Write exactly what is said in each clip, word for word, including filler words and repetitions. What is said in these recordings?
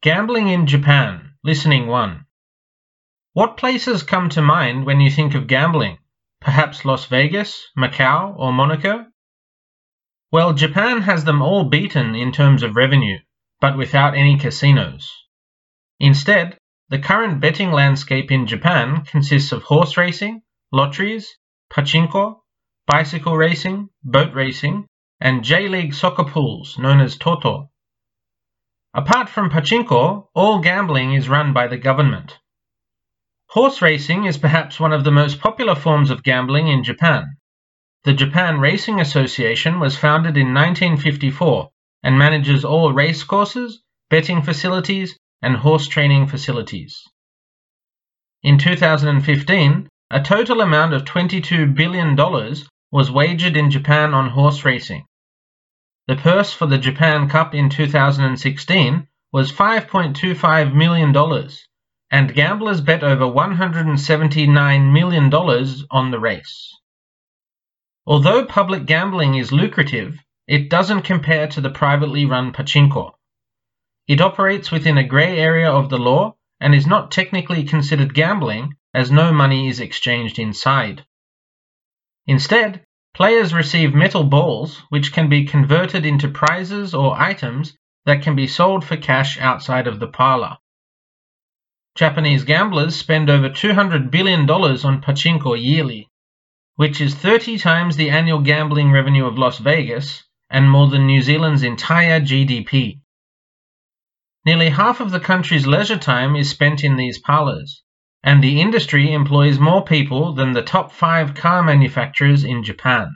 Gambling in Japan, Listening one. What places come to mind when you think of gambling? Perhaps Las Vegas, Macau, or Monaco? Well, Japan has them all beaten in terms of revenue, but without any casinos. Instead, the current betting landscape in Japan consists of horse racing, lotteries, pachinko, bicycle racing, boat racing, and J-League soccer pools known as Toto. Apart from pachinko, all gambling is run by the government. Horse racing is perhaps one of the most popular forms of gambling in Japan. The Japan Racing Association was founded in nineteen fifty-four and manages all race courses, betting facilities, and horse training facilities. In two thousand fifteen, a total amount of twenty-two billion dollars was wagered in Japan on horse racing. The purse for the Japan Cup in two thousand sixteen was five point two five million dollars, and gamblers bet over one hundred seventy-nine million dollars on the race. Although public gambling is lucrative, it doesn't compare to the privately run pachinko. It operates within a grey area of the law and is not technically considered gambling as no money is exchanged inside. Instead, players receive metal balls which can be converted into prizes or items that can be sold for cash outside of the parlor. Japanese gamblers spend over two hundred billion dollars on pachinko yearly, which is thirty times the annual gambling revenue of Las Vegas and more than New Zealand's entire G D P. Nearly half of the country's leisure time is spent in these parlors, and the industry employs more people than the top five car manufacturers in Japan.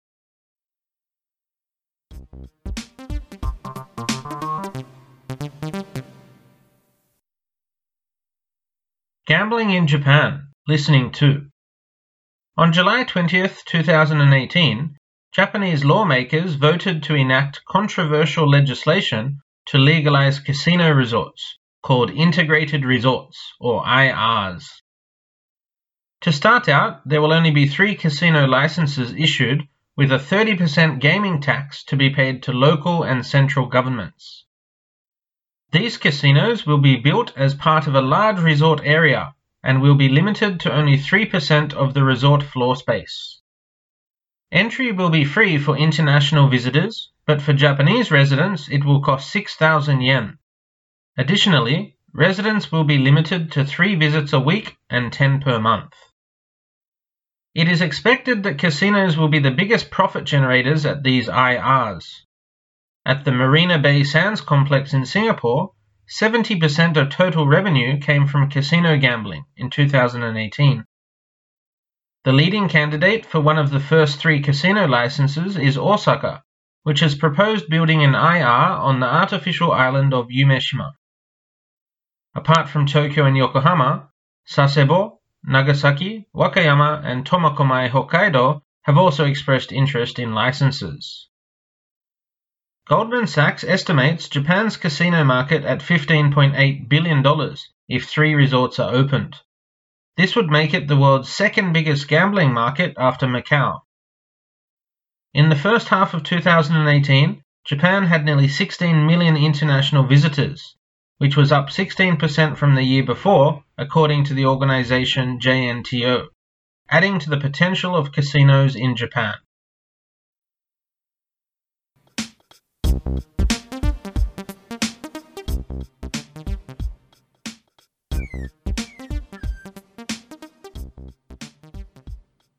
Gambling in Japan, Listening two. On July twentieth, two thousand eighteen, Japanese lawmakers voted to enact controversial legislation to legalize casino resorts, called Integrated Resorts, or I Rs. To start out, there will only be three casino licenses issued, with a thirty percent gaming tax to be paid to local and central governments. These casinos will be built as part of a large resort area and will be limited to only three percent of the resort floor space. Entry will be free for international visitors, but for Japanese residents it will cost six thousand yen. Additionally, residents will be limited to three visits a week and ten per month. It is expected that casinos will be the biggest profit generators at these I Rs. At the Marina Bay Sands complex in Singapore, seventy percent of total revenue came from casino gambling in two thousand eighteen. The leading candidate for one of the first three casino licenses is Osaka, which has proposed building an I R on the artificial island of Umeshima. Apart from Tokyo and Yokohama, Sasebo, Nagasaki, Wakayama, and Tomakomai Hokkaido have also expressed interest in licenses. Goldman Sachs estimates Japan's casino market at fifteen point eight billion dollars if three resorts are opened. This would make it the world's second biggest gambling market after Macau. In the first half of two thousand eighteen, Japan had nearly sixteen million international visitors, which was up sixteen percent from the year before, according to the organization J N T O, adding to the potential of casinos in Japan. Thank you.